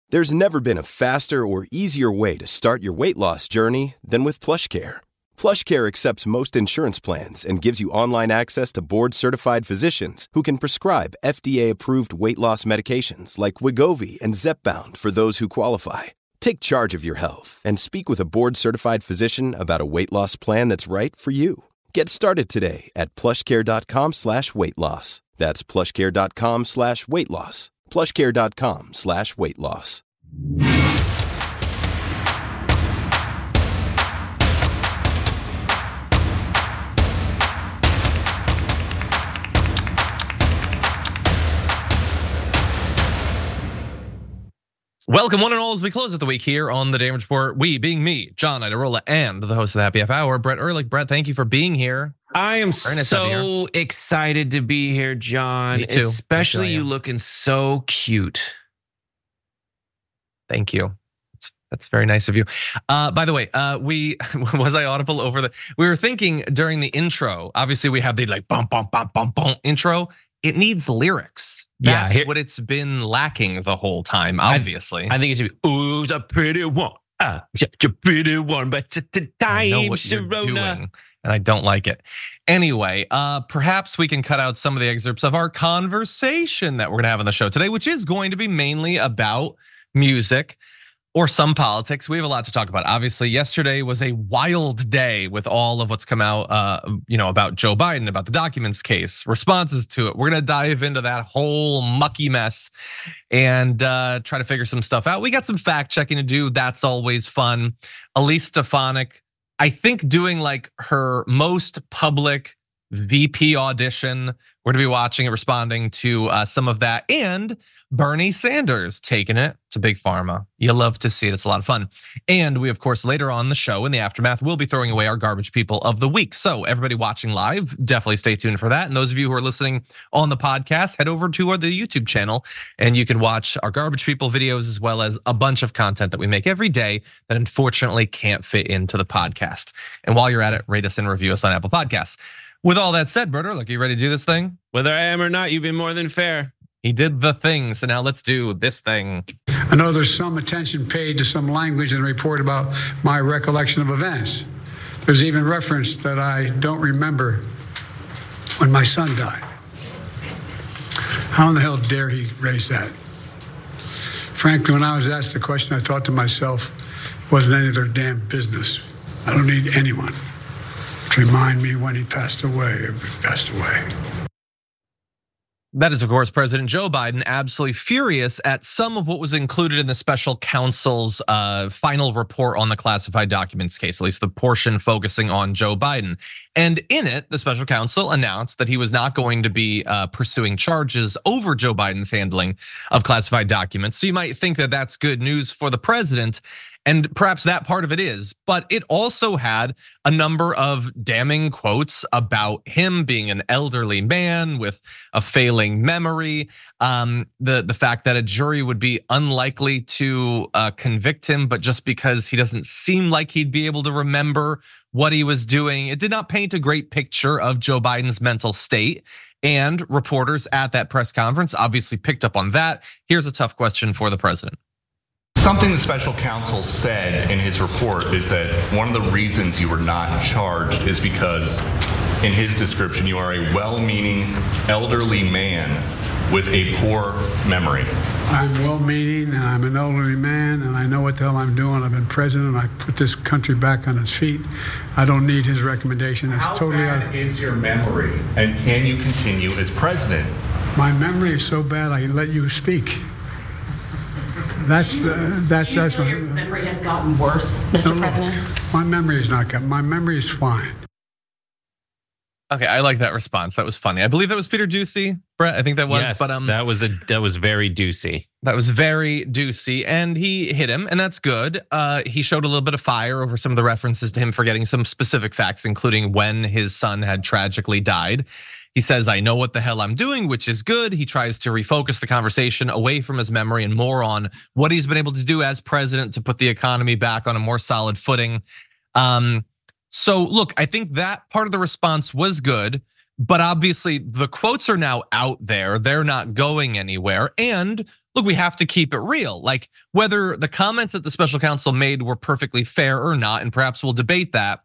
There's never been a faster or easier way to start your weight loss journey than with PlushCare. PlushCare accepts most insurance plans and gives you online access to board-certified physicians who can prescribe FDA-approved weight loss medications like Wegovy and Zepbound for those who qualify. Take charge of your health and speak with a board-certified physician about a weight loss plan that's right for you. Get started today at plushcare.com/weight loss. That's plushcare.com/weight loss. plushcare.com/weight loss. Welcome, one and all, as we close out the week here on the Damage Report. We, being me, John Iadarola, and the host of the Happy Half Hour, Brett Ehrlich. Brett, thank you for being here. I am so excited to be here, John. Me too. Especially you looking so cute. Thank you. That's very nice of you. By the way, was I audible over the? We were thinking during the intro. Obviously, we have the like bum bum bum bum bum intro. It needs lyrics. That's what it's been lacking the whole time. Obviously, I think it should be. Ooh, the pretty one. Such a pretty one, but today, I know what you're doing, and I don't like it. Anyway, perhaps we can cut out some of the excerpts of our conversation that we're gonna have on the show today, which is going to be mainly about music or some politics. We have a lot to talk about. Obviously, yesterday was a wild day with all of what's come out, about Joe Biden, about the documents case, responses to it. We're gonna dive into that whole mucky mess and try to figure some stuff out. We got some fact checking to do. That's always fun. Elise Stefanik, I think, doing like her most public VP audition. We're gonna be watching it, responding to some of that, and Bernie Sanders taking it to Big Pharma. You love to see it, it's a lot of fun. And we, of course, later on the show in the aftermath, we'll be throwing away our garbage people of the week. So everybody watching live, definitely stay tuned for that. And those of you who are listening on the podcast, head over to the YouTube channel and you can watch our garbage people videos as well as a bunch of content that we make every day that unfortunately can't fit into the podcast. And while you're at it, rate us and review us on Apple Podcasts. With all that said, Berter, look, you ready to do this thing? Whether I am or not, you've been more than fair. He did the thing, so now let's do this thing. I know there's some attention paid to some language in the report about my recollection of events. There's even reference that I don't remember when my son died. How in the hell dare he raise that? Frankly, when I was asked the question, I thought to myself, it wasn't any of their damn business. I don't need anyone to remind me when he passed away or passed away. That is, of course, President Joe Biden absolutely furious at some of what was included in the special counsel's final report on the classified documents case, at least the portion focusing on Joe Biden. And in it, the special counsel announced that he was not going to be pursuing charges over Joe Biden's handling of classified documents. So you might think that that's good news for the president. And perhaps that part of it is, but it also had a number of damning quotes about him being an elderly man with a failing memory. The fact that a jury would be unlikely to convict him, but just because he doesn't seem like he'd be able to remember what he was doing. It did not paint a great picture of Joe Biden's mental state. And reporters at that press conference obviously picked up on that. Here's a tough question for the president. Something the special counsel said in his report is that one of the reasons you were not charged is because, in his description, you are a well-meaning elderly man with a poor memory. I'm well-meaning and I'm an elderly man and I know what the hell I'm doing. I've been president. I put this country back on its feet. I don't need his recommendation. It's totally How bad is your memory, and can you continue as president? My memory is so bad I let you speak. That's your memory has gotten worse, Mr. President? My memory is not good. My memory is fine. Okay, I like that response. That was funny. I believe that was Peter Doocy, Brett. I think that was. Yes, but that was very Doocy. That was very Doocy, and he hit him, and that's good. He showed a little bit of fire over some of the references to him forgetting some specific facts, including when his son had tragically died. He says, I know what the hell I'm doing, which is good. He tries to refocus the conversation away from his memory and more on what he's been able to do as president to put the economy back on a more solid footing. So look, I think that part of the response was good, but obviously the quotes are now out there. They're not going anywhere. And look, we have to keep it real. Like whether the comments that the special counsel made were perfectly fair or not, and perhaps we'll debate that.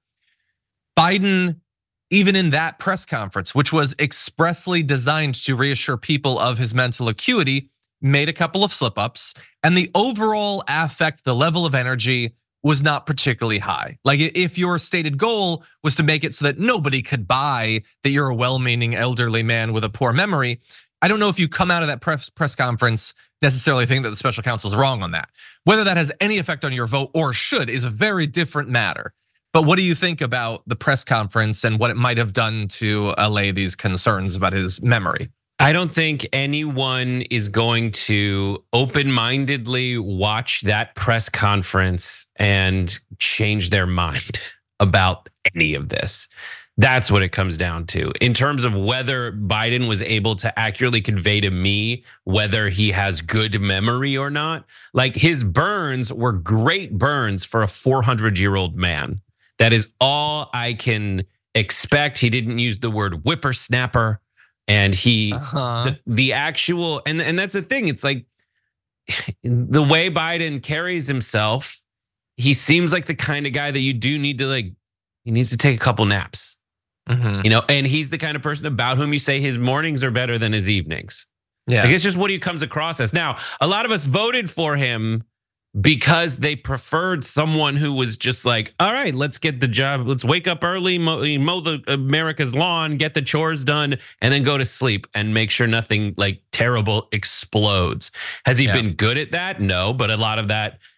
Biden, even in that press conference, which was expressly designed to reassure people of his mental acuity, made a couple of slip-ups, and the overall affect, the level of energy was not particularly high. Like if your stated goal was to make it so that nobody could buy that you're a well-meaning elderly man with a poor memory, I don't know if you come out of that press conference necessarily think that the special counsel is wrong on that. Whether that has any effect on your vote or should is a very different matter. But what do you think about the press conference and what it might have done to allay these concerns about his memory? I don't think anyone is going to open-mindedly watch that press conference and change their mind about any of this. That's what it comes down to. In terms of whether Biden was able to accurately convey to me whether he has good memory or not, like his burns were great burns for a 400-year-old man. That is all I can expect. He didn't use the word whippersnapper. And he, the actual, and that's the thing. It's like the way Biden carries himself, he seems like the kind of guy that you do need to he needs to take a couple naps, and he's the kind of person about whom you say his mornings are better than his evenings. Yeah. Like it's just what he comes across as. Now, a lot of us voted for him because they preferred someone who was just like, all right, let's get the job. Let's wake up early, mow the America's lawn, get the chores done, and then go to sleep and make sure nothing like terrible explodes. Has he been good at that? No, but a lot of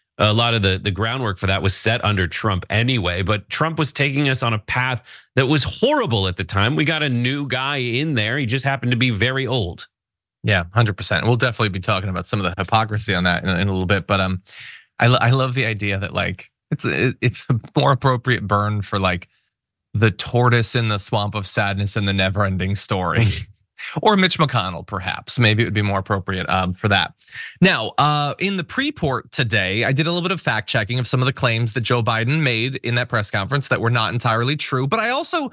the groundwork for that was set under Trump anyway. But Trump was taking us on a path that was horrible at the time. We got a new guy in there. He just happened to be very old. Yeah, 100%. We'll definitely be talking about some of the hypocrisy on that in a little bit. But I love the idea that like it's a more appropriate burn for like the tortoise in the swamp of sadness and the never-ending story, or Mitch McConnell, perhaps. Maybe it would be more appropriate for that. Now, in the pre-port today, I did a little bit of fact checking of some of the claims that Joe Biden made in that press conference that were not entirely true. But I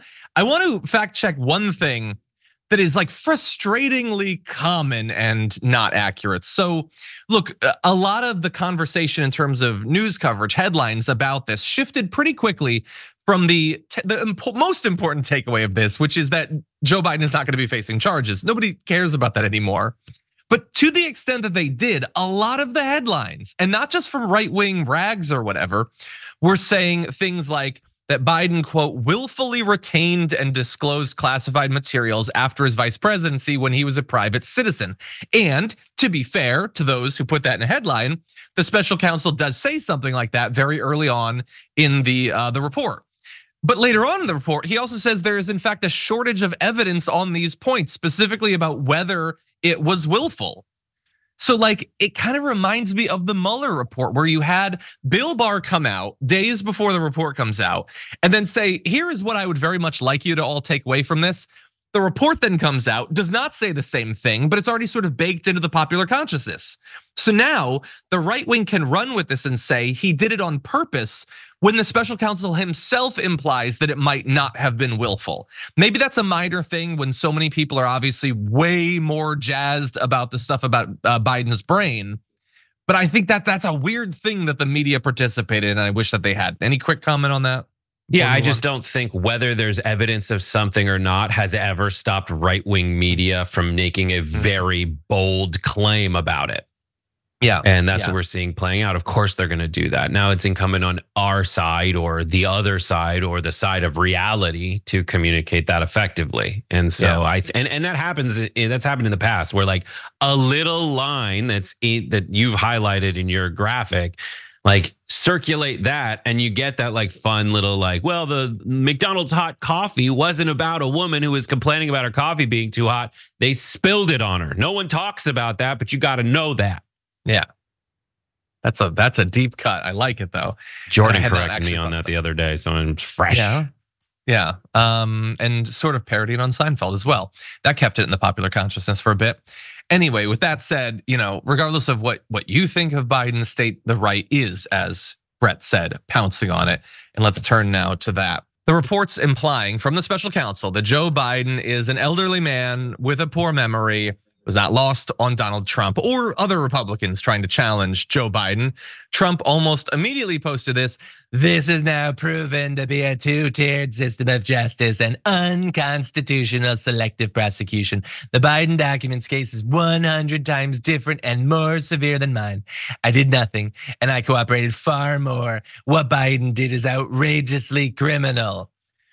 want to fact check one thing that is like frustratingly common and not accurate. So look, a lot of the conversation in terms of news coverage, headlines about this shifted pretty quickly from the most important takeaway of this, which is that Joe Biden is not going to be facing charges. Nobody cares about that anymore. But to the extent that they did, a lot of the headlines, and not just from right-wing rags or whatever, were saying things like, that Biden, quote, willfully retained and disclosed classified materials after his vice presidency when he was a private citizen. And to be fair to those who put that in a headline, the special counsel does say something like that very early on in the report. But later on in the report, he also says there is in fact a shortage of evidence on these points, specifically about whether it was willful. So like, it kind of reminds me of the Mueller report where you had Bill Barr come out days before the report comes out and then say, here is what I would very much like you to all take away from this. The report then comes out, does not say the same thing, but it's already sort of baked into the popular consciousness. So now the right wing can run with this and say he did it on purpose when the special counsel himself implies that it might not have been willful. Maybe that's a minor thing when so many people are obviously way more jazzed about the stuff about Biden's brain. But I think that that's a weird thing that the media participated in, and I wish that they had. Any quick comment on that? Yeah, I just don't think whether there's evidence of something or not has ever stopped right-wing media from making a very bold claim about it. Yeah. And that's what we're seeing playing out. Of course, they're going to do that. Now it's incumbent on our side or the other side or the side of reality to communicate that effectively. And so and that happens. That's happened in the past where like a little line that you've highlighted in your graphic, like circulate that and you get that like fun little like, well, the McDonald's hot coffee wasn't about a woman who was complaining about her coffee being too hot. They spilled it on her. No one talks about that, but you got to know that. Yeah, that's a deep cut. I like it though. Jordan corrected me on that the other day, so I'm fresh. Yeah. And sort of parodied on Seinfeld as well. That kept it in the popular consciousness for a bit. Anyway, with that said, regardless of what you think of Biden's state, the right is, as Brett said, pouncing on it. And let's turn now to that. The reports implying from the special counsel that Joe Biden is an elderly man with a poor memory was not lost on Donald Trump or other Republicans trying to challenge Joe Biden. Trump almost immediately posted this. This is now proven to be a two-tiered system of justice and unconstitutional selective prosecution. The Biden documents case is 100 times different and more severe than mine. I did nothing and I cooperated far more. What Biden did is outrageously criminal.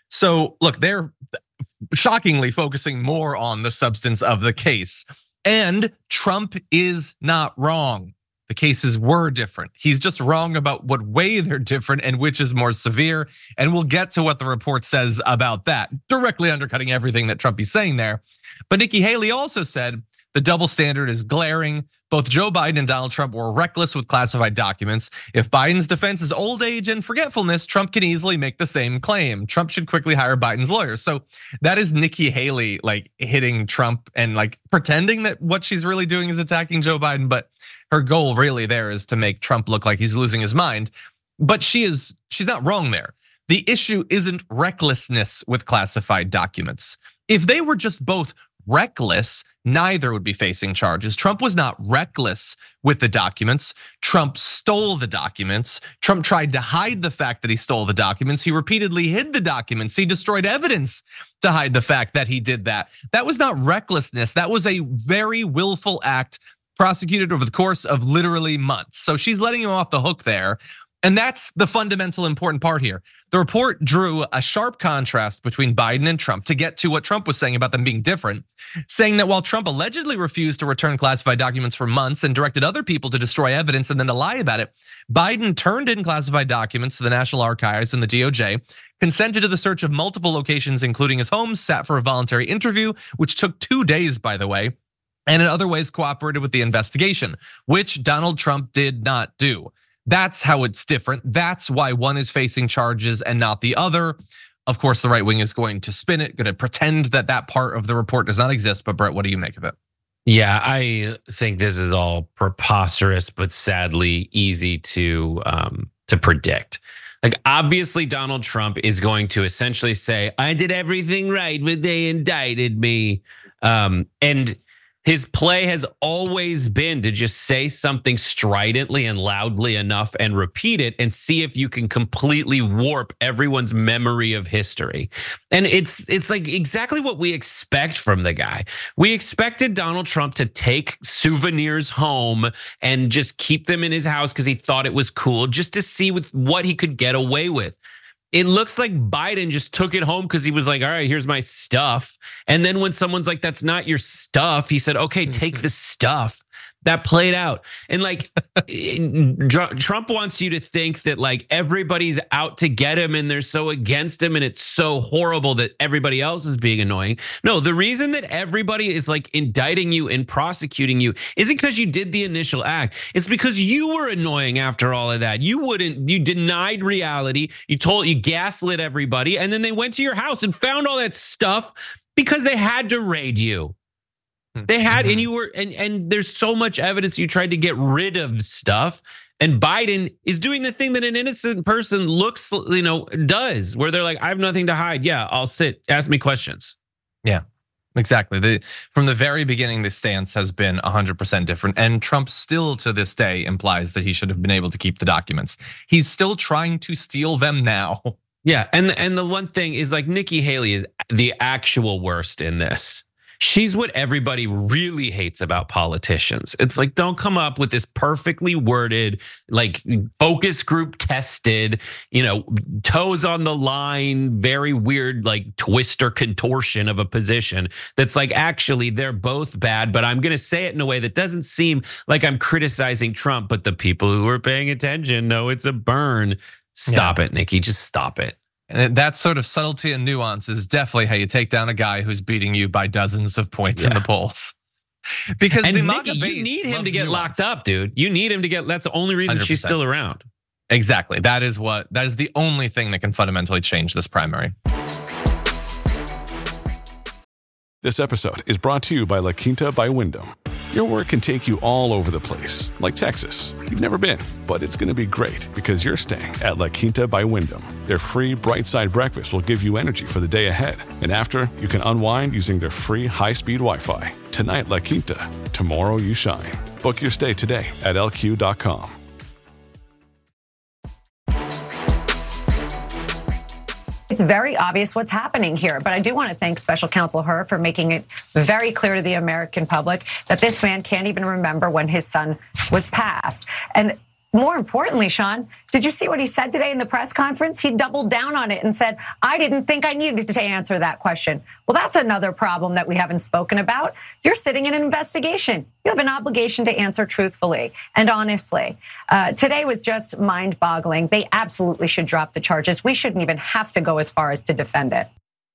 So look, they're shockingly focusing more on the substance of the case. And Trump is not wrong. The cases were different. He's just wrong about what way they're different and which is more severe. And we'll get to what the report says about that, directly undercutting everything that Trump is saying there. But Nikki Haley also said the double standard is glaring. Both Joe Biden and Donald Trump were reckless with classified documents. If Biden's defense is old age and forgetfulness, Trump can easily make the same claim. Trump should quickly hire Biden's lawyers. So that is Nikki Haley like hitting Trump and like pretending that what she's really doing is attacking Joe Biden. But her goal really there is to make Trump look like he's losing his mind. But she's not wrong there. The issue isn't recklessness with classified documents. If they were just both reckless, neither would be facing charges. Trump was not reckless with the documents. Trump stole the documents. Trump tried to hide the fact that he stole the documents. He repeatedly hid the documents. He destroyed evidence to hide the fact that he did that. That was not recklessness. That was a very willful act prosecuted over the course of literally months. So she's letting him off the hook there. And that's the fundamental important part here. The report drew a sharp contrast between Biden and Trump to get to what Trump was saying about them being different, saying that while Trump allegedly refused to return classified documents for months and directed other people to destroy evidence and then to lie about it, Biden turned in classified documents to the National Archives and the DOJ, consented to the search of multiple locations, including his home, sat for a voluntary interview, which took 2 days, by the way, and in other ways cooperated with the investigation, which Donald Trump did not do. That's how it's different. That's why one is facing charges and not the other. Of course, the right wing is going to spin it, going to pretend that that part of the report does not exist. But Brett, what do you make of it? Yeah, I think this is all preposterous, but sadly easy to predict. Like, obviously, Donald Trump is going to essentially say, I did everything right, but they indicted me. And his play has always been to just say something stridently and loudly enough and repeat it and see if you can completely warp everyone's memory of history. And it's like exactly what we expect from the guy. We expected Donald Trump to take souvenirs home and just keep them in his house because he thought it was cool, just to see with what he could get away with. It looks like Biden just took it home because he was like, all right, here's my stuff. And then when someone's like, that's not your stuff, he said, okay, take the stuff. That played out. And like Trump wants you to think that like everybody's out to get him and they're so against him and it's so horrible that everybody else is being annoying. No, the reason that everybody is like indicting you and prosecuting you isn't because you did the initial act. It's because you were annoying after all of that. You denied reality. You gaslit everybody. And then they went to your house and found all that stuff because they had to raid you. They had, and you were, and there's so much evidence you tried to get rid of stuff. And Biden is doing the thing that an innocent person does, where they're like, I have nothing to hide. Yeah, I'll sit. Ask me questions. Yeah, exactly. From the very beginning, the stance has been 100% different. And Trump still to this day implies that he should have been able to keep the documents. He's still trying to steal them now. Yeah, and the one thing is like Nikki Haley is the actual worst in this. She's what everybody really hates about politicians. It's like, don't come up with this perfectly worded, like focus group tested, toes on the line, very weird, like twist or contortion of a position. That's like, actually, they're both bad, but I'm going to say it in a way that doesn't seem like I'm criticizing Trump, but the people who are paying attention know it's a burn. Stop it, Nikki, just stop it. And that sort of subtlety and nuance is definitely how you take down a guy who's beating you by dozens of points in the polls. Because and Nikki, you need him to get locked up, dude. You need him to get. That's the only reason 100%. She's still around. Exactly. That is the only thing that can fundamentally change this primary. This episode is brought to you by La Quinta by Wyndham. Your work can take you all over the place, like Texas. You've never been, but it's going to be great because you're staying at La Quinta by Wyndham. Their free Bright Side breakfast will give you energy for the day ahead. And after, you can unwind using their free high-speed Wi-Fi. Tonight, La Quinta. Tomorrow, you shine. Book your stay today at LQ.com. It's very obvious what's happening here, but I do want to thank Special Counsel Hur for making it very clear to the American public that this man can't even remember when his son was passed. And more importantly, Sean, did you see what he said today in the press conference? He doubled down on it and said, I didn't think I needed to answer that question. Well, that's another problem that we haven't spoken about. You're sitting in an investigation. You have an obligation to answer truthfully and honestly. Today was just mind-boggling. They absolutely should drop the charges. We shouldn't even have to go as far as to defend it.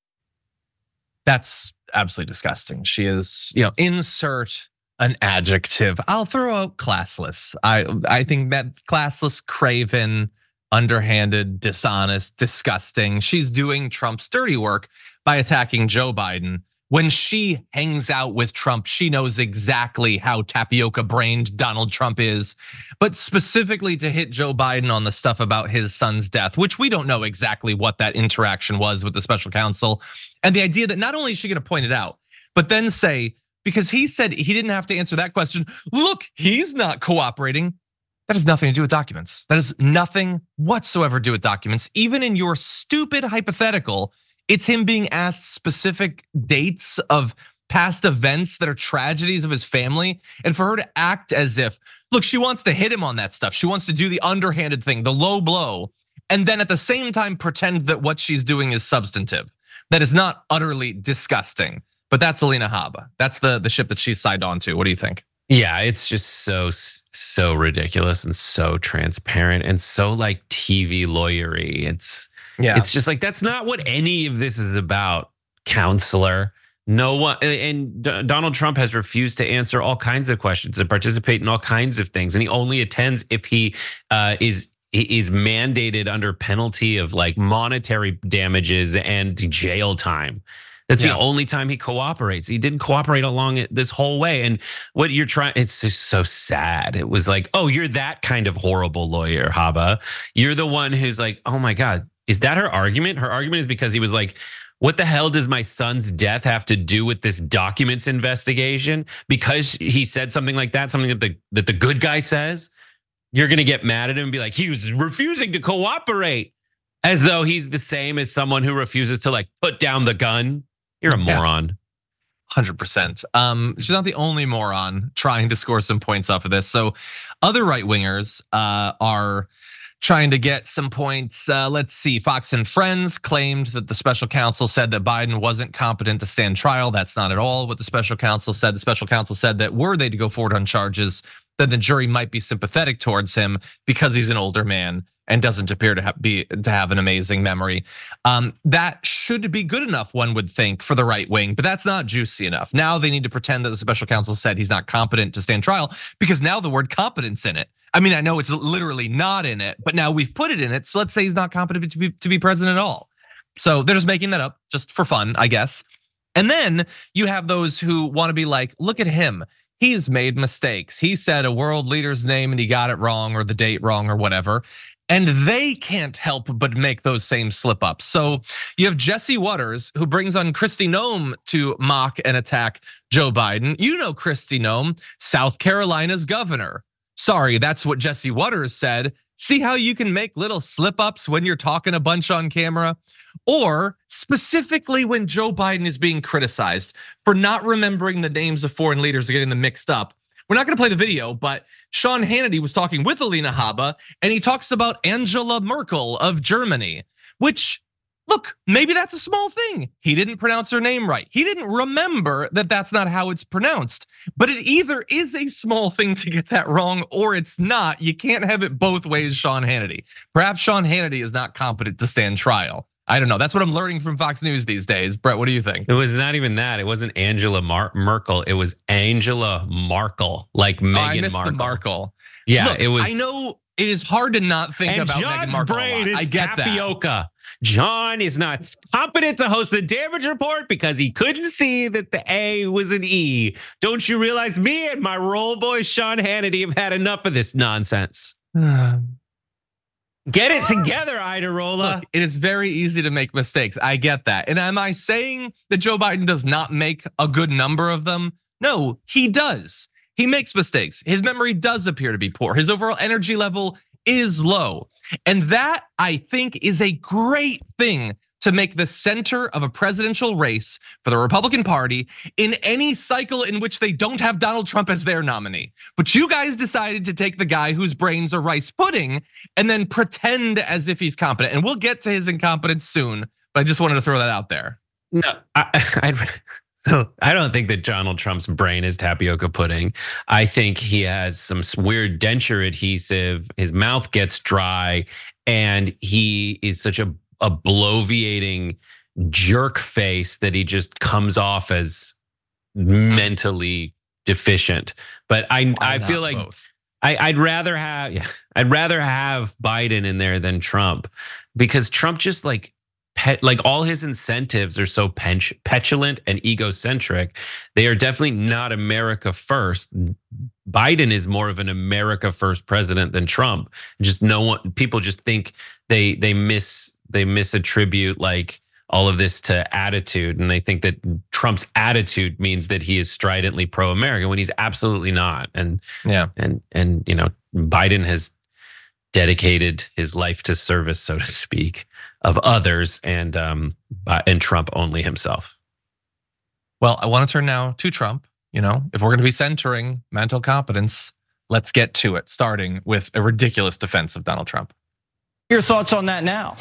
That's absolutely disgusting. She is, insert an adjective. I'll throw out classless. I think that classless, craven, underhanded, dishonest, disgusting. She's doing Trump's dirty work by attacking Joe Biden. When she hangs out with Trump, she knows exactly how tapioca-brained Donald Trump is. But specifically to hit Joe Biden on the stuff about his son's death, which we don't know exactly what that interaction was with the special counsel. And the idea that not only is she going to point it out, but then say, because he said he didn't have to answer that question, look, he's not cooperating. That has nothing to do with documents. That has nothing whatsoever to do with documents. Even in your stupid hypothetical, it's him being asked specific dates of past events that are tragedies of his family. And for her to act as if, look, she wants to hit him on that stuff. She wants to do the underhanded thing, the low blow. And then at the same time, pretend that what she's doing is substantive. That is not utterly disgusting. But that's Alina Habba. That's the ship that she's signed on to. What do you think? Yeah, it's just so ridiculous and so transparent and so like TV lawyery. It's just like, that's not what any of this is about, counselor. No one, and Donald Trump has refused to answer all kinds of questions and participate in all kinds of things. And he only attends if he is mandated under penalty of like monetary damages and jail time. That's the only time he cooperates. He didn't cooperate along this whole way. And what you're trying, it's just so sad. It was like, oh, you're that kind of horrible lawyer, Habba. You're the one who's like, oh my God, is that her argument? Her argument is because he was like, what the hell does my son's death have to do with this documents investigation? Because he said something like that, something that the good guy says, you're gonna get mad at him and be like, he was refusing to cooperate, as though he's the same as someone who refuses to like put down the gun. You're a moron. 100%. She's not the only moron trying to score some points off of this. So other right wingers are trying to get some points. Let's see. Fox and Friends claimed that the special counsel said that Biden wasn't competent to stand trial. That's not at all what the special counsel said. The special counsel said that were they to go forward on charges, then the jury might be sympathetic towards him because he's an older man and doesn't appear to have an amazing memory. That should be good enough, one would think, for the right wing, but that's not juicy enough. Now they need to pretend that the special counsel said he's not competent to stand trial because now the word competence in it. I mean, I know it's literally not in it, but now we've put it in it. So let's say he's not competent to be president at all. So they're just making that up just for fun, I guess. And then you have those who want to be like, look at him. He's made mistakes. He said a world leader's name and he got it wrong or the date wrong or whatever. And they can't help but make those same slip ups. So you have Jesse Waters, who brings on Kristi Noem to mock and attack Joe Biden. You know Kristi Noem, South Carolina's governor. Sorry, that's what Jesse Waters said. See how you can make little slip ups when you're talking a bunch on camera? Or specifically when Joe Biden is being criticized for not remembering the names of foreign leaders or getting them mixed up. We're not gonna play the video, but Sean Hannity was talking with Alina Habba and he talks about Angela Merkel of Germany, which, look, maybe that's a small thing. He didn't pronounce her name right. He didn't remember that that's not how it's pronounced, but it either is a small thing to get that wrong or it's not. You can't have it both ways, Sean Hannity. Perhaps Sean Hannity is not competent to stand trial. I don't know. That's what I'm learning from Fox News these days. Brett, what do you think? It was not even that. It wasn't Angela Merkel. It was Angela Markle, like Meghan Markle. I missed the Markle. Yeah, look, it was. I know it is hard to not think And about Meghan John's Markle a brain lot. I is get that. tapioca. John is not competent to host the damage report because he couldn't see that the A was an E. Don't you realize me and my role boy Sean Hannity have had enough of this nonsense? Get it together, Iderola. Look, it is very easy to make mistakes. I get that. And am I saying that Joe Biden does not make a good number of them? No, he does. He makes mistakes. His memory does appear to be poor. His overall energy level is low. And that, I think, is a great thing to make the center of a presidential race for the Republican Party in any cycle in which they don't have Donald Trump as their nominee. But you guys decided to take the guy whose brains are rice pudding and then pretend as if he's competent. And we'll get to his incompetence soon, but I just wanted to throw that out there. No, so I don't think that Donald Trump's brain is tapioca pudding. I think he has some weird denture adhesive. His mouth gets dry, and he is such a bloviating jerk face that he just comes off as mentally deficient. But I feel like I'd rather have Biden in there than Trump, because Trump just like all his incentives are so petulant and egocentric. They are definitely not America first. Biden is more of an America first president than Trump. Just people just think they misattribute like all of this to attitude, and they think that Trump's attitude means that he is stridently pro-American when he's absolutely not. And Biden has dedicated his life to service, so to speak, of others, and Trump only himself. Well, I want to turn now to Trump. If we're going to be centering mental competence, let's get to it, starting with a ridiculous defense of Donald Trump. Your thoughts on that now?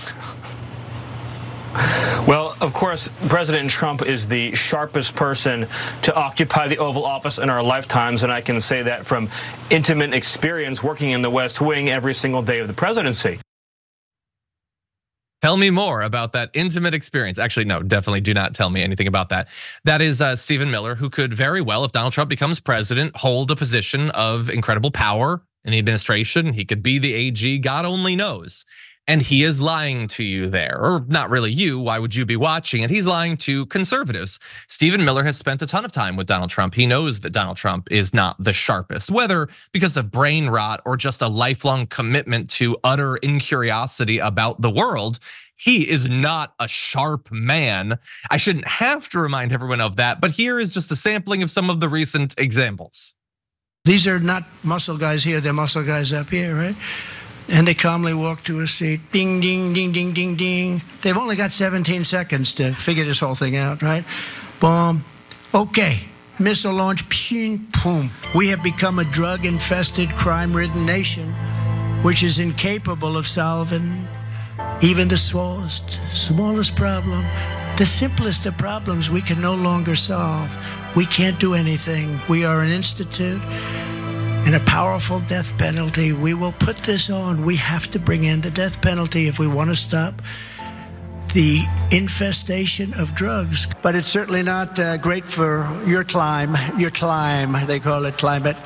Well, of course, President Trump is the sharpest person to occupy the Oval Office in our lifetimes, and I can say that from intimate experience working in the West Wing every single day of the presidency. Tell me more about that intimate experience. Actually, no, definitely do not tell me anything about that. That is Stephen Miller, who could very well, if Donald Trump becomes president, hold a position of incredible power in the administration. He could be the AG, God only knows. And he is lying to you there, or not really you, why would you be watching? And he's lying to conservatives. Stephen Miller has spent a ton of time with Donald Trump. He knows that Donald Trump is not the sharpest, whether because of brain rot or just a lifelong commitment to utter incuriosity about the world. He is not a sharp man. I shouldn't have to remind everyone of that, but here is just a sampling of some of the recent examples. These are not muscle guys here, they're muscle guys up here, right? And they calmly walk to a seat. Ding, ding, ding, ding, ding, ding. They've only got 17 seconds to figure this whole thing out, right? Boom. Okay. Missile launch. Ping, boom. We have become a drug-infested, crime-ridden nation, which is incapable of solving even the smallest problem. The simplest of problems we can no longer solve. We can't do anything. We are an institute and a powerful death penalty. We will put this on. We have to bring in the death penalty if we want to stop the infestation of drugs. But it's certainly not great for your climb, they call it climate.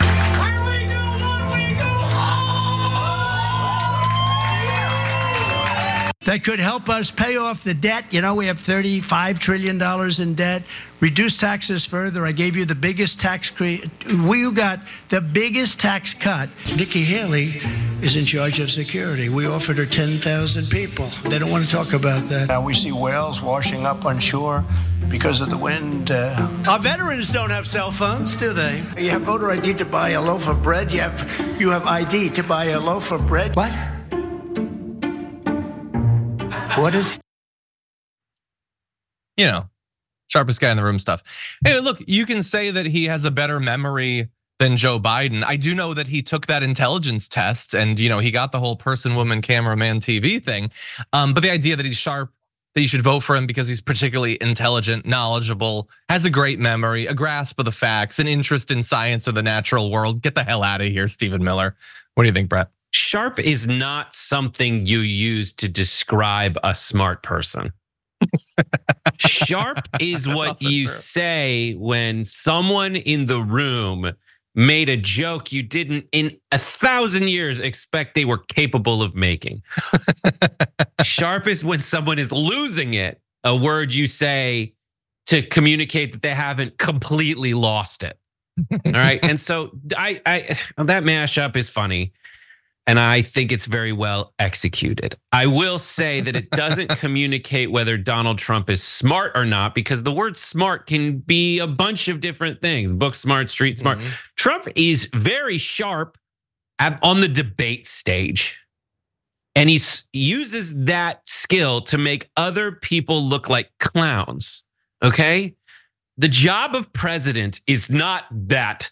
That could help us pay off the debt. We have $35 trillion in debt. Reduce taxes further. I gave you the biggest we got the biggest tax cut. Nikki Haley is in charge of security. We offered her 10,000 people. They don't want to talk about that. Now we see whales washing up on shore because of the wind. Our veterans don't have cell phones, do they? You have voter ID to buy a loaf of bread. You have ID to buy a loaf of bread. What? What is? Sharpest guy in the room stuff. Hey, look, you can say that he has a better memory than Joe Biden. I do know that he took that intelligence test and, he got the whole person, woman, cameraman, TV thing. But the idea that he's sharp, that you should vote for him because he's particularly intelligent, knowledgeable, has a great memory, a grasp of the facts, an interest in science or the natural world. Get the hell out of here, Stephen Miller. What do you think, Brett? Sharp is not something you use to describe a smart person. Sharp is what you say when someone in the room made a joke you didn't in 1,000 years expect they were capable of making. Sharp is when someone is losing it, a word you say to communicate that they haven't completely lost it. All right. And so I that mashup is funny. And I think it's very well executed. I will say that it doesn't communicate whether Donald Trump is smart or not, because the word smart can be a bunch of different things. Book smart, street smart. Trump is very sharp on the debate stage. And he uses that skill to make other people look like clowns. Okay? The job of president is not that.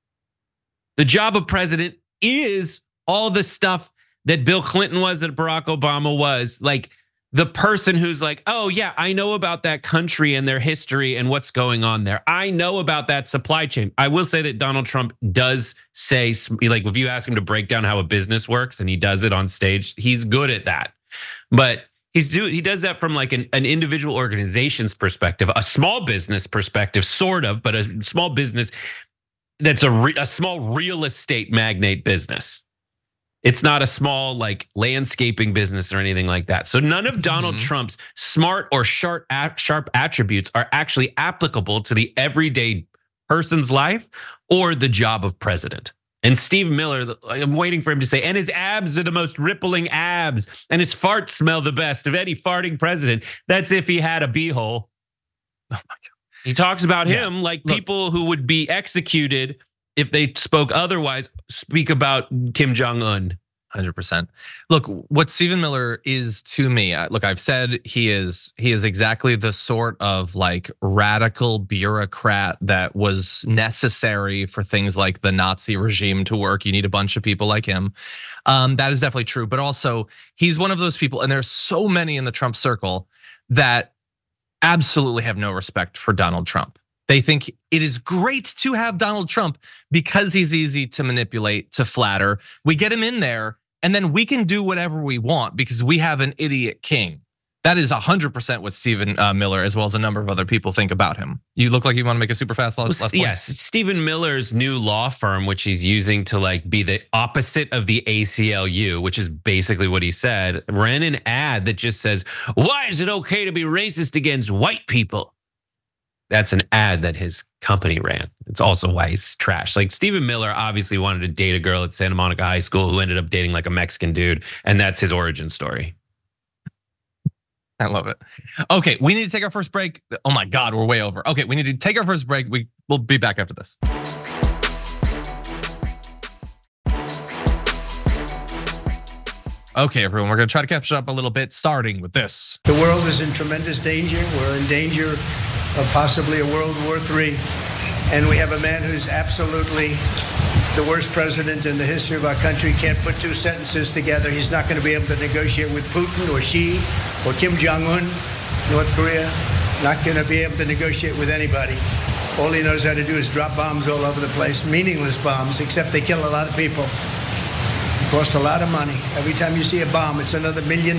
The job of president is all the stuff that Bill Clinton was, that Barack Obama was, like the person who's like, oh yeah, I know about that country and their history and what's going on there. I know about that supply chain. I will say that Donald Trump does say, like, if you ask him to break down how a business works and he does it on stage, he's good at that. But he does that from like an individual organization's perspective, a small business perspective, sort of, but a small business that's a small real estate magnate business. It's not a small like landscaping business or anything like that. So none of Donald Trump's smart or sharp attributes are actually applicable to the everyday person's life or the job of president. And Steve Miller, I'm waiting for him to say, and his abs are the most rippling abs, and his farts smell the best of any farting president. That's if he had a beehole. Oh my God. He talks about him like people who would be executed if they spoke otherwise, speak about Kim Jong-un. 100%. Look, what Stephen Miller is to me, look, I've said he is exactly the sort of like radical bureaucrat that was necessary for things like the Nazi regime to work. You need a bunch of people like him. That is definitely true. But also, he's one of those people, and there's so many in the Trump circle that absolutely have no respect for Donald Trump. They think it is great to have Donald Trump because he's easy to manipulate, to flatter. We get him in there and then we can do whatever we want because we have an idiot king. That is 100% what Stephen Miller, as well as a number of other people, think about him. You look like you want to make a super fast last point. Yes, Stephen Miller's new law firm, which he's using to like be the opposite of the ACLU, which is basically what he said, ran an ad that just says, "Why is it okay to be racist against white people?" That's an ad that his company ran. It's also why he's trash. Like Stephen Miller obviously wanted to date a girl at Santa Monica High School who ended up dating like a Mexican dude, and that's his origin story. I love it. Okay, we need to take our first break. Oh my God, we're way over. Okay, we need to take our first break. We'll be back after this. Okay, everyone, we're gonna try to catch up a little bit, starting with this. The world is in tremendous danger. We're in danger of possibly a World War III. And we have a man who's absolutely the worst president in the history of our country. Can't put two sentences together. He's not going to be able to negotiate with Putin or Xi or Kim Jong-un, North Korea. Not going to be able to negotiate with anybody. All he knows how to do is drop bombs all over the place, meaningless bombs, except they kill a lot of people. It costs a lot of money. Every time you see a bomb, it's another $1 million.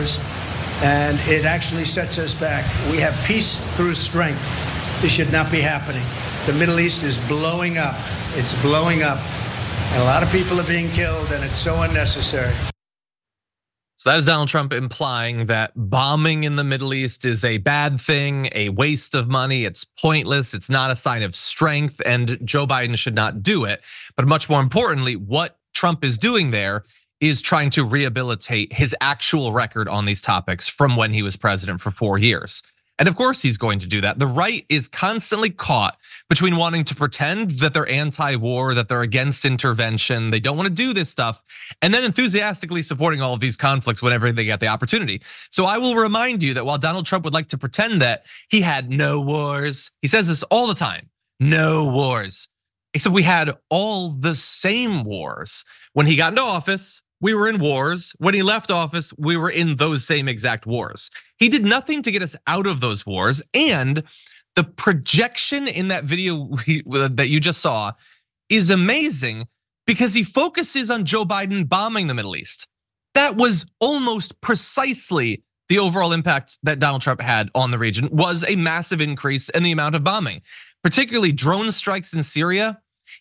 And it actually sets us back. We have peace through strength. This should not be happening. The Middle East is blowing up. It's blowing up. And a lot of people are being killed, and it's so unnecessary. So that is Donald Trump implying that bombing in the Middle East is a bad thing, a waste of money, it's pointless, it's not a sign of strength, and Joe Biden should not do it. But much more importantly, what Trump is doing there is trying to rehabilitate his actual record on these topics from when he was president for 4 years. And of course he's going to do that. The right is constantly caught between wanting to pretend that they're anti-war, that they're against intervention, they don't want to do this stuff, and then enthusiastically supporting all of these conflicts whenever they get the opportunity. So I will remind you that while Donald Trump would like to pretend that he had no wars, he says this all the time, no wars. Except we had all the same wars. When he got into office, we were in wars. When he left office, we were in those same exact wars. He did nothing to get us out of those wars. And the projection in that video that you just saw is amazing because he focuses on Joe Biden bombing the Middle East. That was almost precisely the overall impact that Donald Trump had on the region, was a massive increase in the amount of bombing, particularly drone strikes in Syria.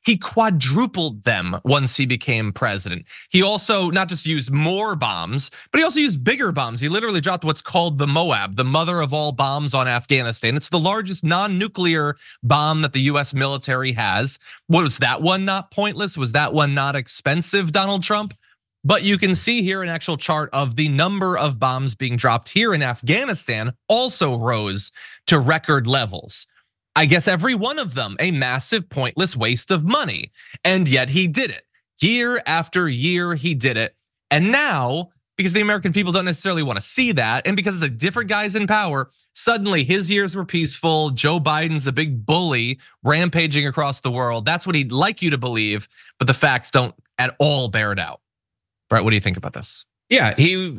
He quadrupled them once he became president. He also not just used more bombs, but he also used bigger bombs. He literally dropped what's called the Moab, the mother of all bombs on Afghanistan. It's the largest non-nuclear bomb that the US military has. Was that one not pointless? Was that one not expensive, Donald Trump? But you can see here an actual chart of the number of bombs being dropped here in Afghanistan also rose to record levels. I guess every one of them a massive pointless waste of money. And yet he did it. Year after year he did it. And now, because the American people don't necessarily want to see that, and because it's a different guys in power, suddenly his years were peaceful. Joe Biden's a big bully rampaging across the world. That's what he'd like you to believe, but the facts don't at all bear it out. Brett, what do you think about this? Yeah,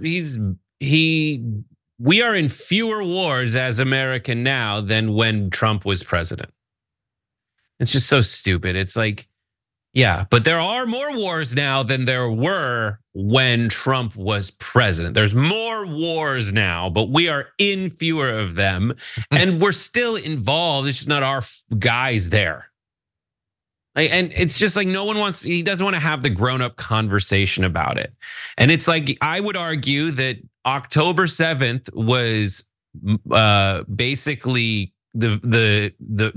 we are in fewer wars as America now than when Trump was president. It's just so stupid. It's like, yeah, but there are more wars now than there were when Trump was president. There's more wars now, but we are in fewer of them, and we're still involved. It's just not our guys there. And it's just like he doesn't want to have the grown-up conversation about it. And it's like, I would argue that October 7th was basically the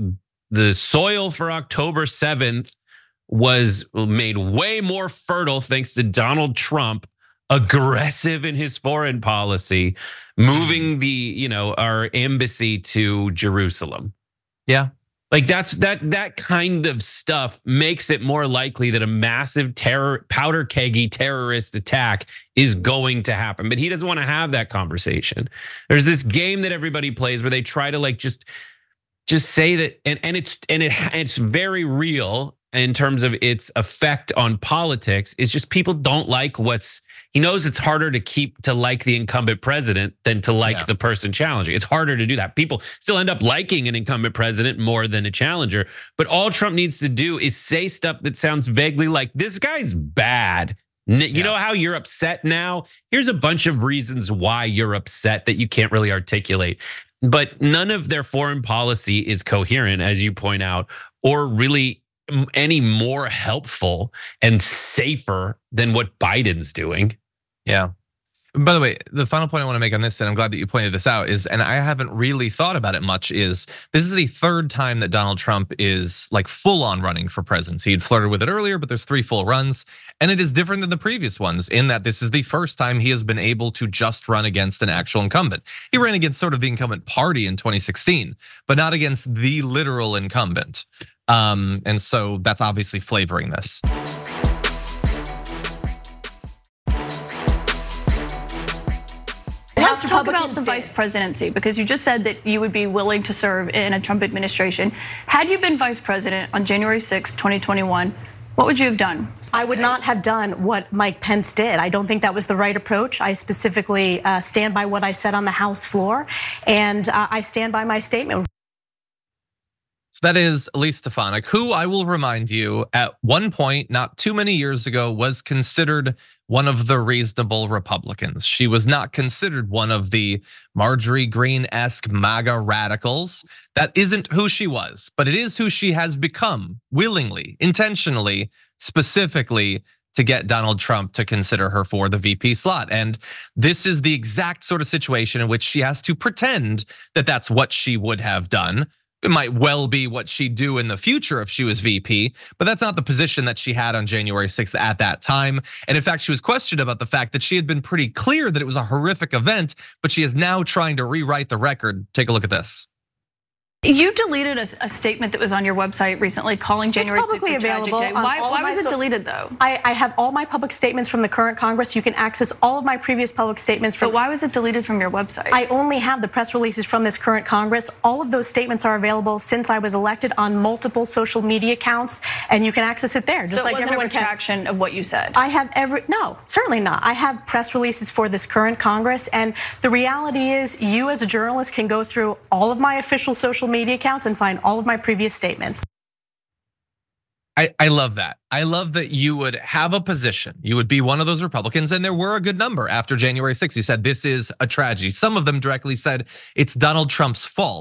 soil for October 7th was made way more fertile thanks to Donald Trump, aggressive in his foreign policy, moving our embassy to Jerusalem. Yeah. Like that kind of stuff makes it more likely that a massive powder keggy terrorist attack is going to happen. But he doesn't want to have that conversation. There's this game that everybody plays where they try to like just say that, and it's very real in terms of its effect on politics. It's just people don't like he knows it's harder to like the incumbent president than to like the person challenging. It's harder to do that. People still end up liking an incumbent president more than a challenger. But all Trump needs to do is say stuff that sounds vaguely like, this guy's bad. You know how you're upset now? Here's a bunch of reasons why you're upset that you can't really articulate. But none of their foreign policy is coherent, as you point out, or really any more helpful and safer than what Biden's doing. Yeah. By the way, the final point I want to make on this, and I'm glad that you pointed this out, is, and I haven't really thought about it much, is this is the third time that Donald Trump is like full on running for presidency. He'd flirted with it earlier, but there's 3 full runs. And it is different than the previous ones in that this is the first time he has been able to just run against an actual incumbent. He ran against sort of the incumbent party in 2016, but not against the literal incumbent. And so that's obviously flavoring this. Let's talk about the vice presidency, because you just said that you would be willing to serve in a Trump administration. Had you been vice president on January 6, 2021, what would you have done? I would not have done what Mike Pence did. I don't think that was the right approach. I specifically stand by what I said on the House floor, and I stand by my statement. So that is Elise Stefanik, who I will remind you at one point, not too many years ago, was considered one of the reasonable Republicans. She was not considered one of the Marjorie Greene-esque MAGA radicals. That isn't who she was, but it is who she has become willingly, intentionally, specifically to get Donald Trump to consider her for the VP slot. And this is the exact sort of situation in which she has to pretend that that's what she would have done. It might well be what she'd do in the future if she was VP, but that's not the position that she had on January 6th at that time. And in fact, she was questioned about the fact that she had been pretty clear that it was a horrific event, but she is now trying to rewrite the record. Take a look at this. You deleted a statement that was on your website recently calling January 6th a tragic day. Why was it deleted though? I have all my public statements from the current Congress. You can access all of my previous public statements. But why was it deleted from your website? I only have the press releases from this current Congress. All of those statements are available since I was elected on multiple social media accounts, and you can access it there. Just so it wasn't a retraction of what you said? I have no, certainly not. I have press releases for this current Congress, and the reality is you as a journalist can go through all of my official social media accounts and find all of my previous statements. I love that. I love that you would have a position. You would be one of those Republicans, and there were a good number after January 6th. You said this is a tragedy. Some of them directly said it's Donald Trump's fault.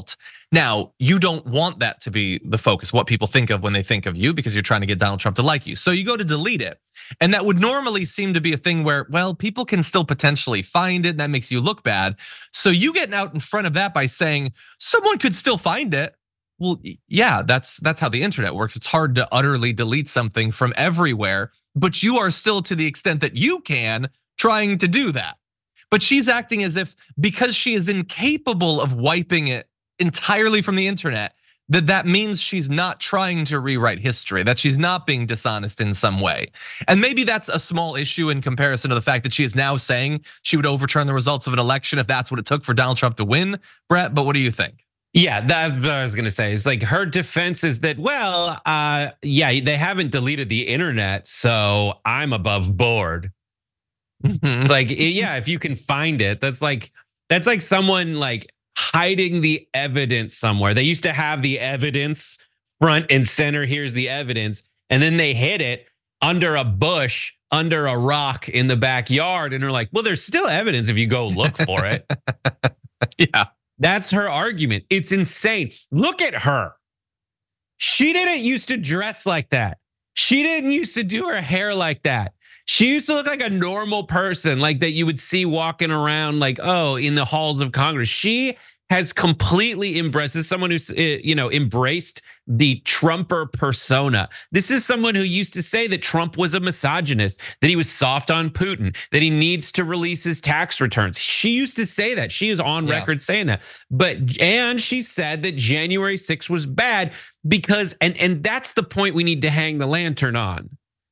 Now, you don't want that to be the focus, what people think of when they think of you, because you're trying to get Donald Trump to like you. So you go to delete it. And that would normally seem to be a thing where, well, people can still potentially find it, and that makes you look bad. So you getting out in front of that by saying someone could still find it. Well, yeah, that's how the internet works. It's hard to utterly delete something from everywhere, but you are still, to the extent that you can, trying to do that. But she's acting as if, because she is incapable of wiping it entirely from the internet, that means she's not trying to rewrite history, that she's not being dishonest in some way. And maybe that's a small issue in comparison to the fact that she is now saying she would overturn the results of an election if that's what it took for Donald Trump to win, Brett. But what do you think? Yeah, that's what I was gonna say. It's like her defense is that, well, yeah, they haven't deleted the internet, so I'm above board. It's like, yeah, if you can find it, that's like someone like hiding the evidence somewhere. They used to have the evidence front and center. Here's the evidence. And then they hid it under a bush, under a rock in the backyard. And they're like, well, there's still evidence if you go look for it. Yeah. That's her argument. It's insane. Look at her. She didn't used to dress like that. She didn't used to do her hair like that. She used to look like a normal person, like that you would see walking around, like, oh, in the halls of Congress. She has completely embraced, this is someone who's, embraced the Trumper persona. This is someone who used to say that Trump was a misogynist, that he was soft on Putin, that he needs to release his tax returns. She used to say that. She is on record saying that. And she said that January 6th was bad because, and that's the point we need to hang the lantern on.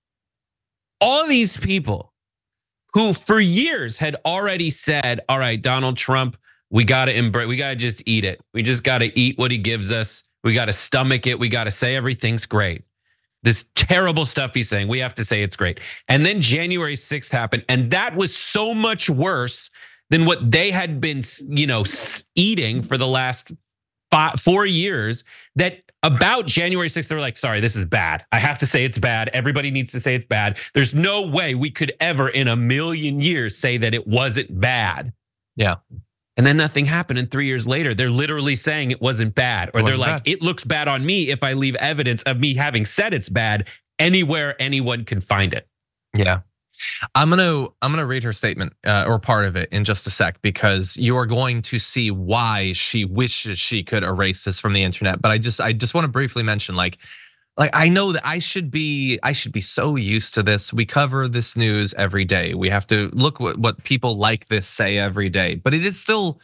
All these people who for years had already said, all right, Donald Trump, we gotta embrace, we gotta just eat it. We just gotta eat what he gives us. We gotta stomach it. We gotta say everything's great. This terrible stuff he's saying, we have to say it's great. And then January 6th happened, and that was so much worse than what they had been, eating for the last 4 years, that about January 6th, they were like, sorry, this is bad. I have to say it's bad. Everybody needs to say it's bad. There's no way we could ever in a million years say that it wasn't bad. Yeah. And then nothing happened. And 3 years later, they're literally saying it wasn't bad. Or they're like, it looks bad on me if I leave evidence of me having said it's bad anywhere anyone can find it. Yeah. I'm gonna read her statement or part of it in just a sec, because you are going to see why she wishes she could erase this from the internet. But I just want to briefly mention, like I know that I should be so used to this. We cover this news every day. We have to look what people like this say every day. But it is still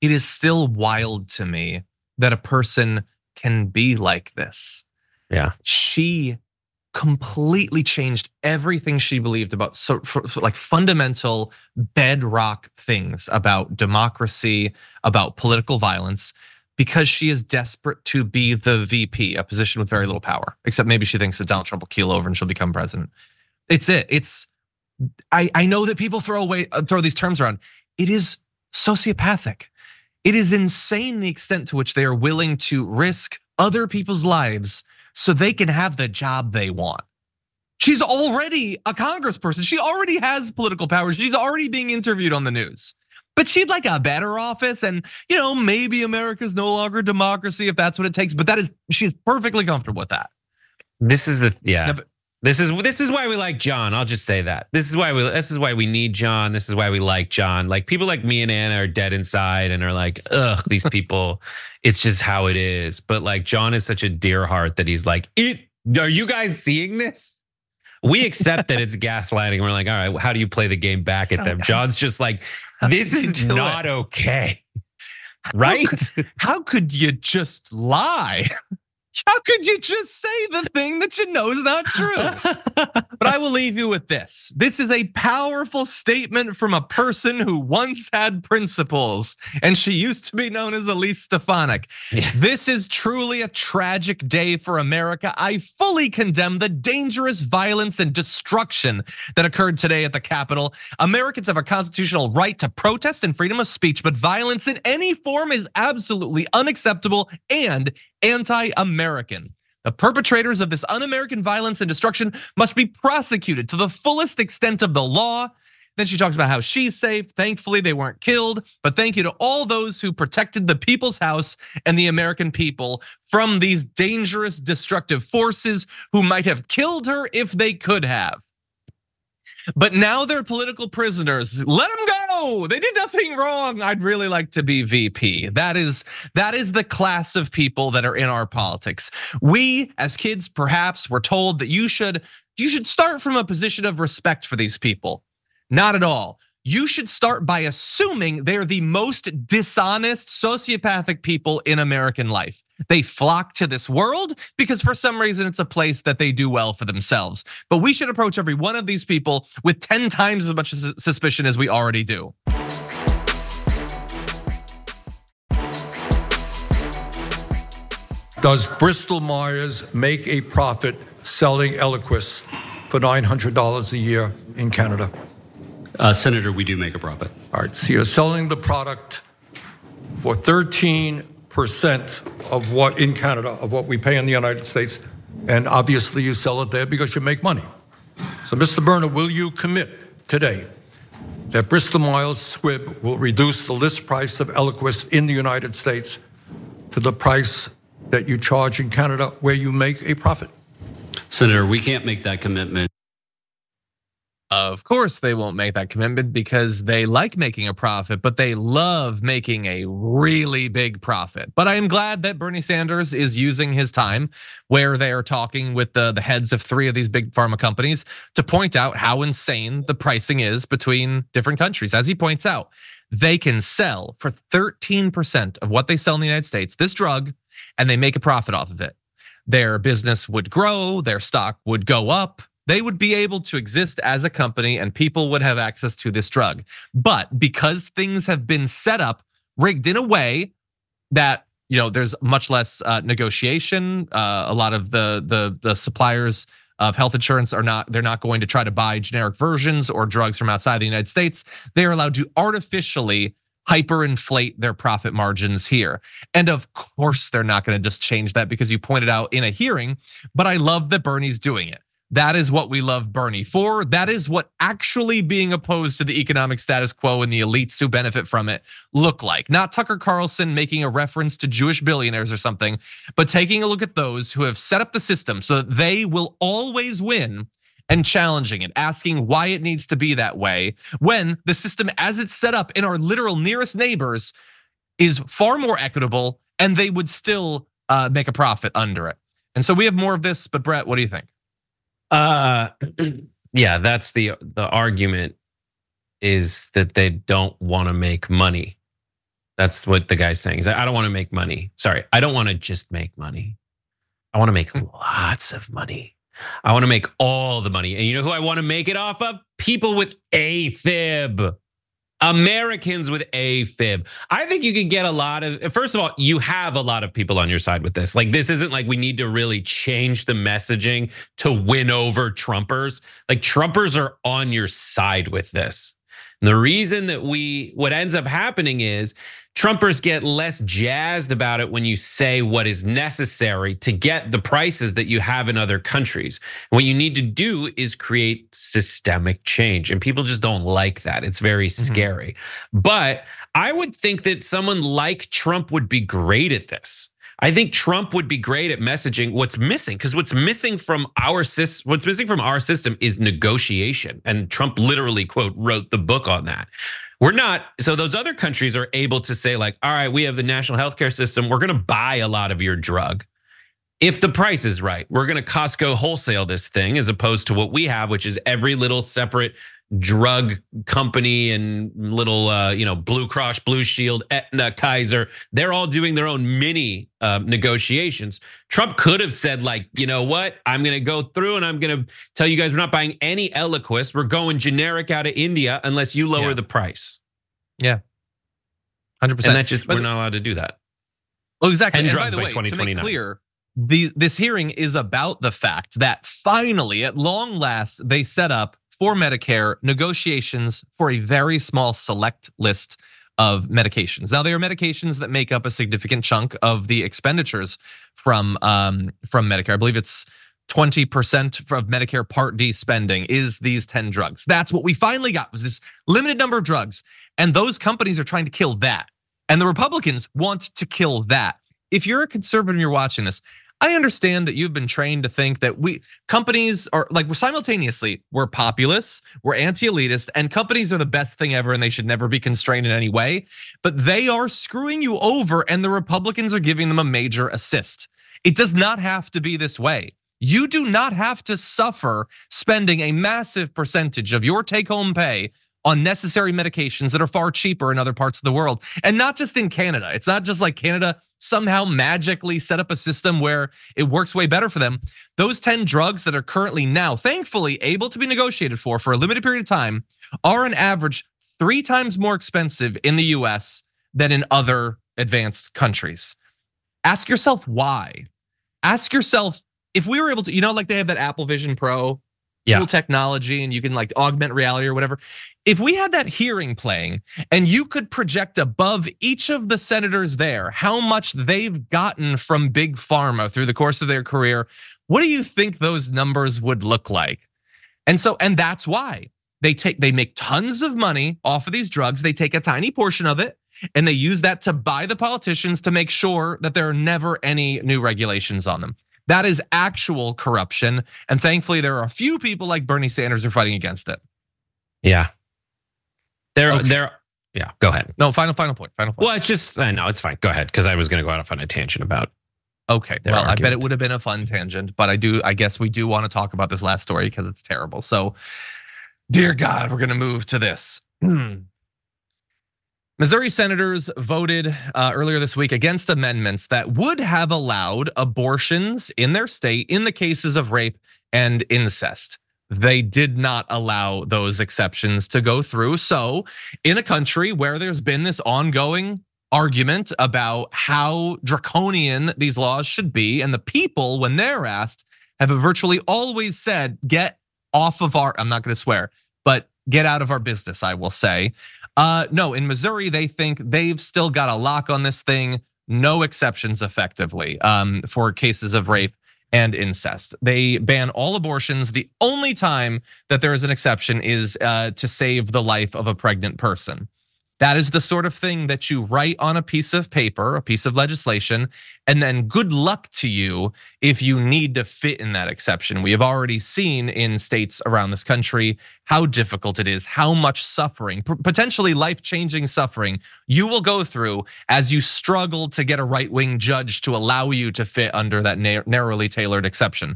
wild to me that a person can be like this. Yeah. She completely changed everything she believed about like fundamental bedrock things about democracy, about political violence, because she is desperate to be the VP, a position with very little power, except maybe she thinks that Donald Trump will keel over and she'll become president. I know that people throw these terms around. It is sociopathic. It is insane the extent to which they are willing to risk other people's lives so they can have the job they want. She's already a congressperson. She already has political power. She's already being interviewed on the news. But she'd like a better office, and maybe America's no longer a democracy if that's what it takes. But she's perfectly comfortable with that. This is why we like John. I'll just say that. This is why we need John. This is why we like John. Like, people like me and Anna are dead inside and are like, ugh, these people, it's just how it is. But like, John is such a dear heart that he's like, are you guys seeing this? We accept that it's gaslighting. We're like, all right, how do you play the game back at them? John's just like, this is not okay. Right? How could you just lie? How could you just say the thing that you know is not true? But I will leave you with this. This is a powerful statement from a person who once had principles, and she used to be known as Elise Stefanik. Yeah. This is truly a tragic day for America. I fully condemn the dangerous violence and destruction that occurred today at the Capitol. Americans have a constitutional right to protest and freedom of speech, but violence in any form is absolutely unacceptable and anti-American. The perpetrators of this un-American violence and destruction must be prosecuted to the fullest extent of the law. Then she talks about how she's safe. Thankfully, they weren't killed. But thank you to all those who protected the people's house and the American people from these dangerous, destructive forces who might have killed her if they could have. But now they're political prisoners. Let them go. They did nothing wrong. I'd really like to be VP. That is the class of people that are in our politics. We, as kids, perhaps were told that you should start from a position of respect for these people. Not at all. You should start by assuming they're the most dishonest, sociopathic people in American life. They flock to this world because for some reason it's a place that they do well for themselves. But we should approach every one of these people with 10 times as much suspicion as we already do. Does Bristol Myers make a profit selling Eliquis for $900 a year in Canada? Senator, we do make a profit. All right, so you're selling the product for 13% of what in Canada, of what we pay in the United States, and obviously you sell it there because you make money. So, Mr. Berner, will you commit today that Bristol Myers Squibb will reduce the list price of Eliquis in the United States to the price that you charge in Canada where you make a profit? Senator, we can't make that commitment. Of course they won't make that commitment because they like making a profit, but they love making a really big profit. But I am glad that Bernie Sanders is using his time where they are talking with the heads of 3 of these big pharma companies to point out how insane the pricing is between different countries. As he points out, they can sell for 13% of what they sell in the United States, this drug, and they make a profit off of it. Their business would grow, their stock would go up. They would be able to exist as a company and people would have access to this drug. But because things have been set up, rigged in a way that, there's much less negotiation. A lot of the suppliers of health insurance they're not going to try to buy generic versions or drugs from outside the United States. They are allowed to artificially hyperinflate their profit margins here. And of course, they're not gonna just change that because you pointed out in a hearing, but I love that Bernie's doing it. That is what we love Bernie for. That is what actually being opposed to the economic status quo and the elites who benefit from it look like. Not Tucker Carlson making a reference to Jewish billionaires or something, but taking a look at those who have set up the system so that they will always win and challenging it, asking why it needs to be that way when the system as it's set up in our literal nearest neighbors is far more equitable and they would still make a profit under it. And so we have more of this, but Brett, what do you think? Yeah, that's the argument is that they don't want to make money. That's what the guy's saying. He's like, I don't want to make money. Sorry, I don't want to just make money. I want to make lots of money. I want to make all the money. And you know who I want to make it off of? People with AFib. Americans with AFib. I think you could get a lot of, first of all, you have a lot of people on your side with this. Like, this isn't like we need to really change the messaging to win over Trumpers. Like, Trumpers are on your side with this. And the reason that what ends up happening is Trumpers get less jazzed about it when you say what is necessary to get the prices that you have in other countries. What you need to do is create systemic change, and people just don't like that. It's very scary. But I would think that someone like Trump would be great at this. I think Trump would be great at messaging what's missing, because what's missing from our system is negotiation. And Trump literally, quote, wrote the book on that. We're not, so those other countries are able to say like, all right, we have the national healthcare system. We're gonna buy a lot of your drug. If the price is right, we're gonna Costco wholesale this thing as opposed to what we have, which is every little separate drug company and little, Blue Cross, Blue Shield, Aetna, Kaiser. They're all doing their own mini negotiations. Trump could have said like, you know what? I'm going to go through and I'm going to tell you guys we're not buying any Eliquis. We're going generic out of India unless you lower the price. Yeah, 100%. And that just we're not allowed to do that. Oh, exactly. And by drugs the by way, to make 2029. clear, this hearing is about the fact that finally, at long last, they set up for Medicare negotiations for a very small select list of medications. Now, they are medications that make up a significant chunk of the expenditures from Medicare. I believe it's 20% of Medicare Part D spending is these 10 drugs. That's what we finally got, was this limited number of drugs. And those companies are trying to kill that. And the Republicans want to kill that. If you're a conservative and you're watching this, I understand that you've been trained to think that companies are like, simultaneously, we're populist, we're anti-elitist, and companies are the best thing ever and they should never be constrained in any way. But they are screwing you over and the Republicans are giving them a major assist. It does not have to be this way. You do not have to suffer spending a massive percentage of your take-home pay on necessary medications that are far cheaper in other parts of the world. And not just in Canada. It's not just like Canada somehow magically set up a system where it works way better for them. Those 10 drugs that are currently now, thankfully, able to be negotiated for a limited period of time are on average 3 times more expensive in the US than in other advanced countries. Ask yourself why. Ask yourself, if we were able to, like they have that Apple Vision Pro, cool technology, and you can like augment reality or whatever. If we had that hearing playing and you could project above each of the senators there how much they've gotten from Big Pharma through the course of their career, what do you think those numbers would look like? And that's why they make tons of money off of these drugs. They take a tiny portion of it and they use that to buy the politicians to make sure that there are never any new regulations on them. That is actual corruption. And thankfully, there are a few people like Bernie Sanders who are fighting against it. Yeah. Go ahead. No, final point. Well, it's just, no, it's fine. Go ahead, because I was going to go out on a tangent about. Okay, well, argument. I bet it would have been a fun tangent, but I guess we do want to talk about this last story because it's terrible. So, dear God, we're going to move to this. Missouri senators voted earlier this week against amendments that would have allowed abortions in their state in the cases of rape and incest. They did not allow those exceptions to go through. So in a country where there's been this ongoing argument about how draconian these laws should be, and the people, when they're asked, have virtually always said, get off of I'm not going to swear, but get out of our business, I will say. No, in Missouri, they think they've still got a lock on this thing. No exceptions effectively for cases of rape and incest. They ban all abortions. The only time that there is an exception is to save the life of a pregnant person. That is the sort of thing that you write on a piece of paper, a piece of legislation, and then good luck to you if you need to fit in that exception. We have already seen in states around this country how difficult it is, how much suffering, potentially life-changing suffering you will go through as you struggle to get a right-wing judge to allow you to fit under that narrowly tailored exception.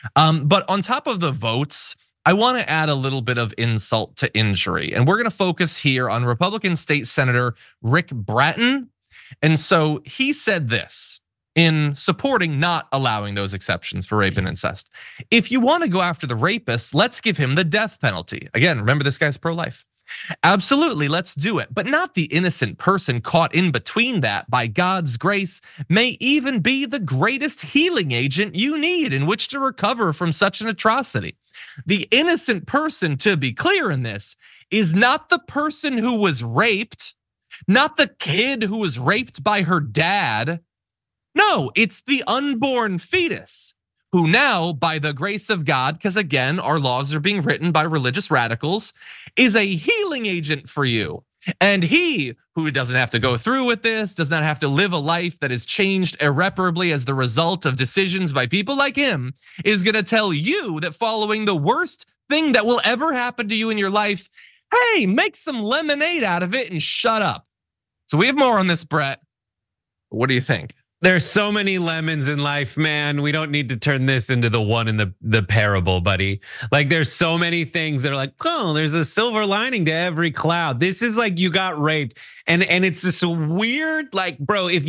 But on top of the votes, I want to add a little bit of insult to injury. And we're going to focus here on Republican State Senator Rick Bratton. And so he said this in supporting not allowing those exceptions for rape and incest. If you want to go after the rapist, let's give him the death penalty. Again, remember, this guy's pro-life. Absolutely, let's do it. But not the innocent person caught in between that by God's grace may even be the greatest healing agent you need in which to recover from such an atrocity. The innocent person, to be clear in this, is not the person who was raped, not the kid who was raped by her dad. No, it's the unborn fetus who now, by the grace of God, because again, our laws are being written by religious radicals, is a healing agent for you. And he, who doesn't have to go through with this, does not have to live a life that is changed irreparably as the result of decisions by people like him, is gonna tell you that following the worst thing that will ever happen to you in your life, hey, make some lemonade out of it and shut up. So we have more on this, Brett. What do you think? There's so many lemons in life, man. We don't need to turn this into the one in the parable, buddy. Like, there's so many things that are like, oh, there's a silver lining to every cloud. This is like you got raped, and it's this weird, like, bro. If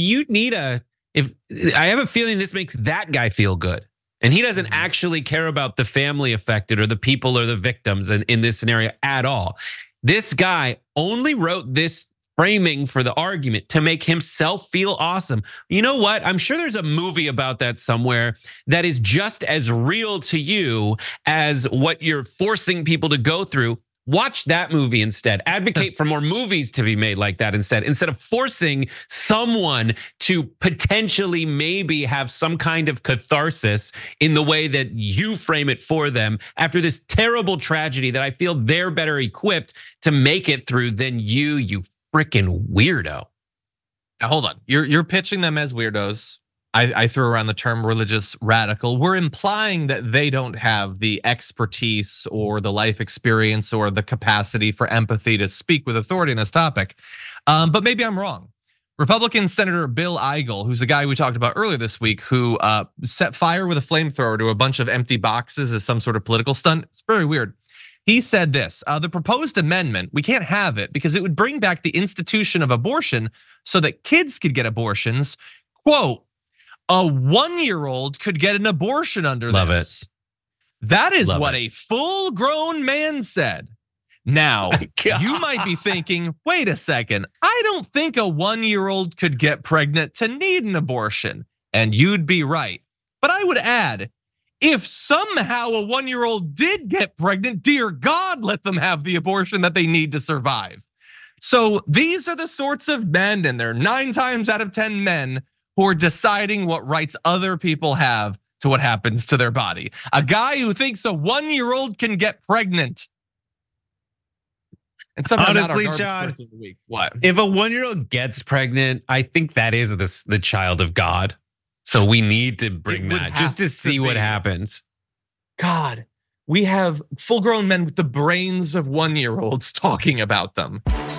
I have a feeling this makes that guy feel good, and he doesn't actually care about the family affected or the people or the victims in this scenario at all. This guy only wrote this framing for the argument to make himself feel awesome. You know what? I'm sure there's a movie about that somewhere that is just as real to you as what you're forcing people to go through. Watch that movie instead. Advocate for more movies to be made like that instead of forcing someone to potentially maybe have some kind of catharsis in the way that you frame it for them after this terrible tragedy that I feel they're better equipped to make it through than you freaking weirdo. Now hold on, you're pitching them as weirdos. I threw around the term religious radical. We're implying that they don't have the expertise or the life experience or the capacity for empathy to speak with authority on this topic. But maybe I'm wrong. Republican Senator Bill Eigel, who's the guy we talked about earlier this week, who set fire with a flamethrower to a bunch of empty boxes as some sort of political stunt. It's very weird. He said this, the proposed amendment, we can't have it because it would bring back the institution of abortion so that kids could get abortions. Quote, a 1-year-old could get an abortion under Love this. That is what a full-grown man said. Now, you might be thinking, wait a second, I don't think a 1-year-old could get pregnant to need an abortion. And you'd be right. But I would add, if somehow a 1-year-old did get pregnant, dear God, let them have the abortion that they need to survive. So these are the sorts of men, and they're 9 times out of 10 men, who are deciding what rights other people have to what happens to their body. A guy who thinks a 1-year-old can get pregnant. And honestly, John, what? If a 1-year-old gets pregnant, I think that is the child of God. So we need to bring that just to see what happens. God, we have full-grown men with the brains of 1-year-olds talking about them.